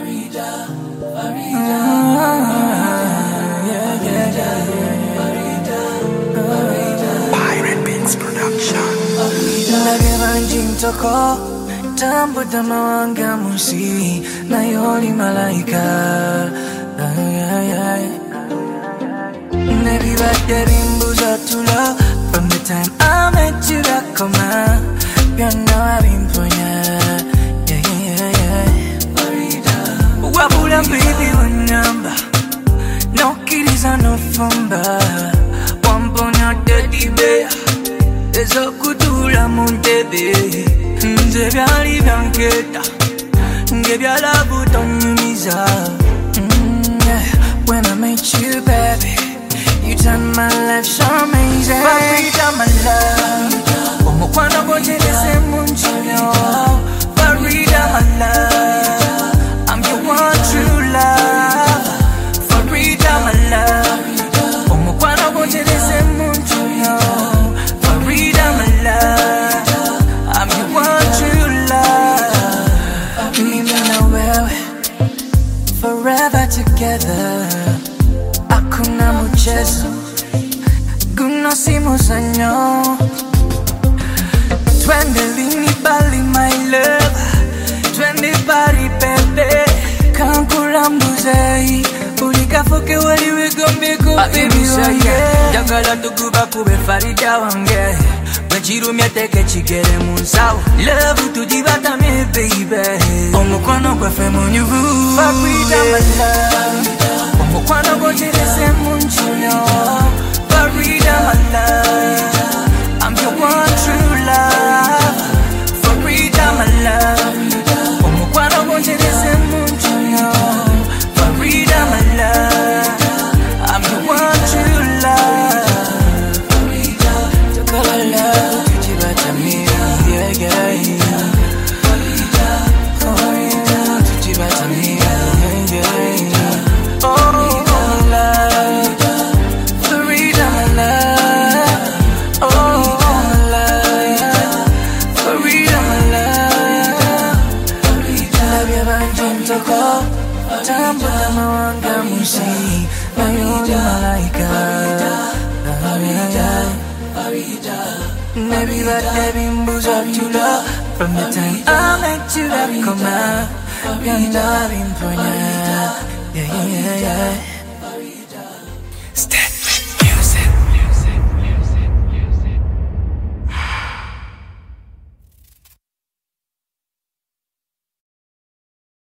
Pirate Beats Production. Nagebanjing toko tambo tamawanga musi na yoli malaika. Maybe back there in Buzatula. From the time I met you, that come out. You know I've been for ya. Wabula baby one number. No kiddies and no fumba. One bone out dirty bear. There's a kudula muntebe. Nzebya libanketa. Ngebya la buton miza. When I met you, baby, you turned my life so amazing. Farida, my love. Omukwano gwoterese munchino. Farida, my love. I'm your one true love. Farida, my love. Omukwano gwoterese munchino. Farida, my love. I'm your one true love. Mimi na wewe forever together. Hakuna mchezo, guno si muzanyo. Twende lini bali my love. Twende bari bebe. Kankura mbuzei. Ulikafuke waliwe gombe kubibi wange. Jagala tukuba kube Farida wange. Wechirumye teke chigere munsawo. Love tujibata me baby. Omukwano gwefe munyuvu. Farida my love. Omukwano gwoterese munchino. Farida my love. I'm your one true love. Farida my love. Omukwano gwoterese munchino. Farida my love. I'm your one true love. Farida, tukala love tujibata me, yeah yeah. Farida, oh yeah, tujibata me, yeah yeah. Tambo tamawanga musi na yoli malaika. Maybe that baby mbuzatula. From the time I met you, that come out. You know I've been for ya. Yeah.